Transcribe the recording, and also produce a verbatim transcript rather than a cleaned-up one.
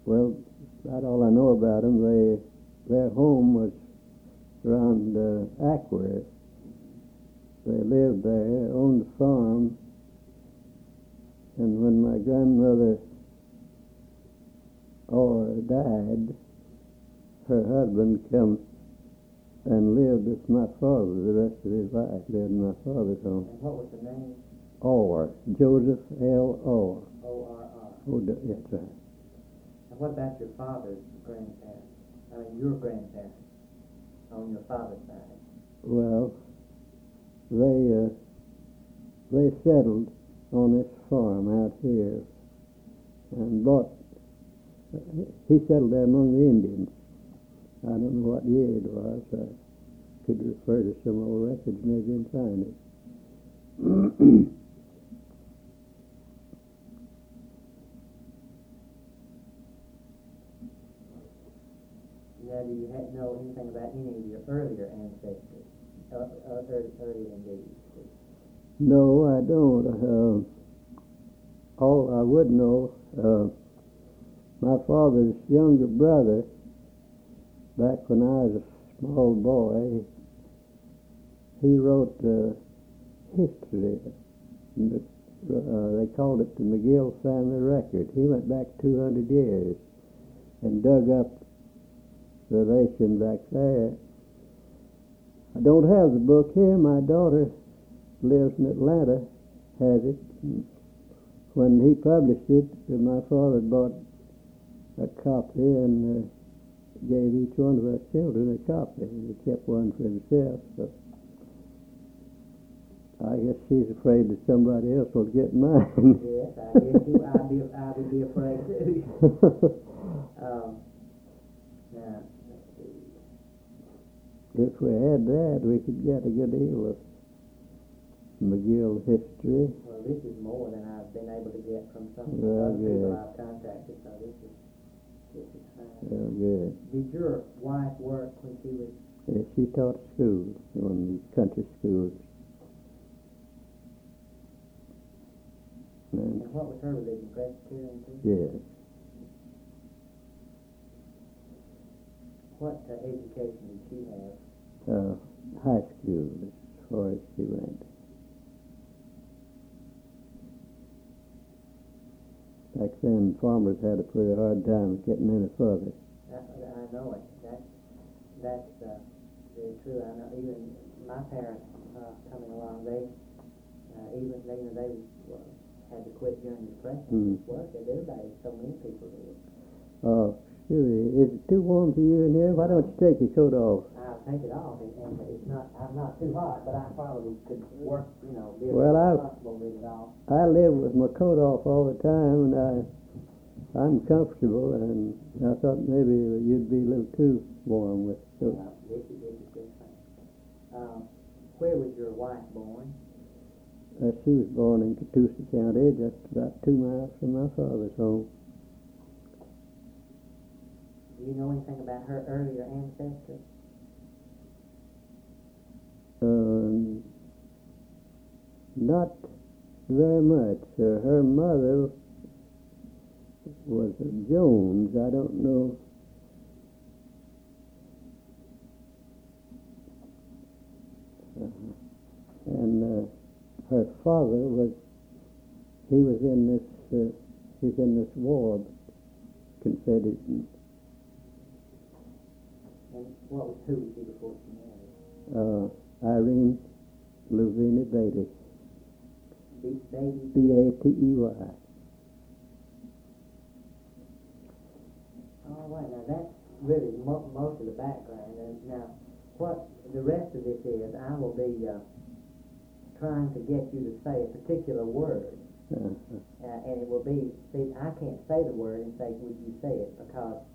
Well, about all I know about them. They, their home was around uh, Ackworth. They lived there, owned a farm, and when my grandmother or died, her husband come and lived with my father the rest of his life, lived in my father's home. And what was the name? Orr, Joseph L. Orr. O R R. Oh, that's right. And what about your father's grandparents? I mean, your grandparents on your father's side? Well, they uh, they settled on this farm out here and bought. He settled there among the Indians. I don't know what year it was. I could refer to some old records maybe and find it. Now, do you have, know anything about any of your earlier ancestors, uh, uh, early, earlier than these? No, I don't. Uh, all I would know, uh, my father's younger brother, back when I was a small boy, he wrote uh, history. Uh, they called it the McGill Family Record. He went back two hundred years and dug up relation back there. I don't have the book here. My daughter lives in Atlanta, has it. When he published it, my father bought a copy and uh, gave each one of us children a copy. He kept one for himself. So I guess he's afraid that somebody else will get mine. Yes, I guess you, I'd be, I would be afraid too. um, now, let's see. If we had that, we could get a good deal of McGill history. Well, this is more than I've been able to get from some of the Well, other people good. I've contacted, so this is, this is fine. Well, good. Did your wife work when she was, Yeah, she taught school, one of these country schools. And, and what was her religion, Presbyterian too? yes. What uh, education did she have? Uh, high school, as far as she went. Back then, farmers had a pretty hard time getting any further. I, I know it. That, that's uh, very true. I know even my parents uh, coming along, they uh, even they, you know, they uh, had to quit during the Depression. Mm. Work as everybody, so many people did. Oh, Susie, is it too warm for you in here? Why don't you take your coat off? I'll take it off, and, and it's not. I'm not too hot, but I probably could work. You know, be Well, I- responsible with it all. I live with my coat off all the time, and I, I'm comfortable, and I thought maybe you'd be a little too warm with it. Uh, this is this is just fine. Um, where was your wife born? Uh, she was born in Catoosa County, just about two miles from my father's home. Do you know anything about her earlier ancestors? Um, not very much. Uh, her mother was a Jones. I don't know. Uh, and uh, her father was, he was in this, uh, he's in this war, Confederate. And what was who was she before she married? Uh, Irene Louvini Beatty. B- baby. B A T E Y. All right, now that's really mo- most of the background. And now, what the rest of this is, I will be uh, trying to get you to say a particular word, Uh, uh, and it will be. See, I can't say the word and say, "Would you say it?" Because